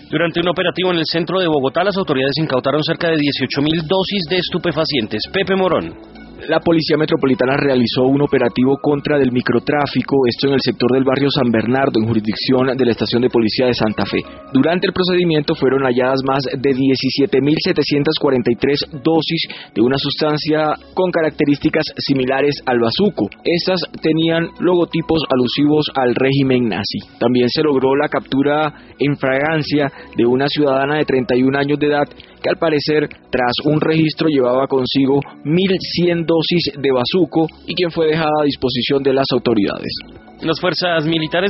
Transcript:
Durante un operativo en el centro de Bogotá, las autoridades incautaron cerca de 18.000 dosis de estupefacientes. Pepe Morón. La Policía Metropolitana realizó un operativo contra del microtráfico, esto en el sector del barrio San Bernardo, en jurisdicción de la Estación de Policía de Santa Fe. Durante el procedimiento fueron halladas más de 17.743 dosis de una sustancia con características similares al bazuco. Estas tenían logotipos alusivos al régimen nazi. También se logró la captura en fragancia de una ciudadana de 31 años de edad que al parecer, tras un registro, llevaba consigo 1.100 dosis de bazuco y quien fue dejada a disposición de las autoridades. Las fuerzas militares